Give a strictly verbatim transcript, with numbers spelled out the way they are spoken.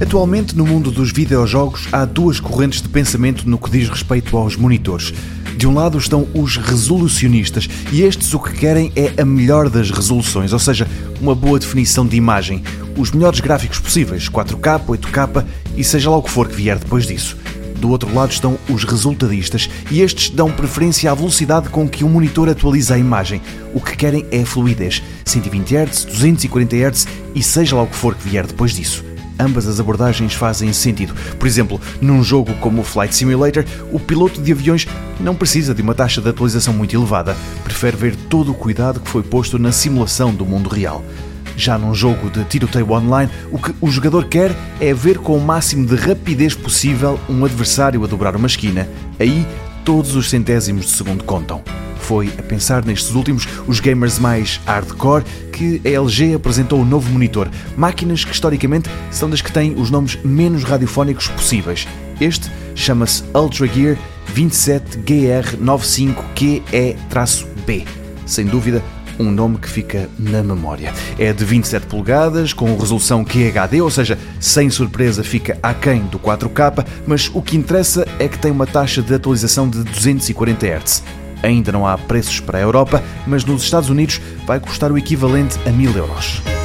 Atualmente, no mundo dos videojogos, há duas correntes de pensamento no que diz respeito aos monitores. De um lado estão os resolucionistas, e estes o que querem é a melhor das resoluções, ou seja, uma boa definição de imagem, os melhores gráficos possíveis, quatro K, oito K e seja lá o que for que vier depois disso. Do outro lado estão os resultadistas, e estes dão preferência à velocidade com que um monitor atualiza a imagem. O que querem é a fluidez, cento e vinte hertz, duzentos e quarenta hertz e seja lá o que for que vier depois disso. Ambas as abordagens fazem sentido. Por exemplo, num jogo como o Flight Simulator, o piloto de aviões não precisa de uma taxa de atualização muito elevada. Prefere ver todo o cuidado que foi posto na simulação do mundo real. Já num jogo de tiroteio online, o que o jogador quer é ver com o máximo de rapidez possível um adversário a dobrar uma esquina. Aí, todos os centésimos de segundo contam. Foi a pensar nestes últimos, os gamers mais hardcore, que a L G apresentou um novo monitor. Máquinas que, historicamente, são das que têm os nomes menos radiofónicos possíveis. Este chama-se UltraGear vinte e sete G R noventa e cinco Q E B. Sem dúvida, um nome que fica na memória. É de vinte e sete polegadas, com resolução Q H D, ou seja, sem surpresa fica aquém do quatro K, mas o que interessa é que tem uma taxa de atualização de duzentos e quarenta hertz. Ainda não há preços para a Europa, mas nos Estados Unidos vai custar o equivalente a mil euros.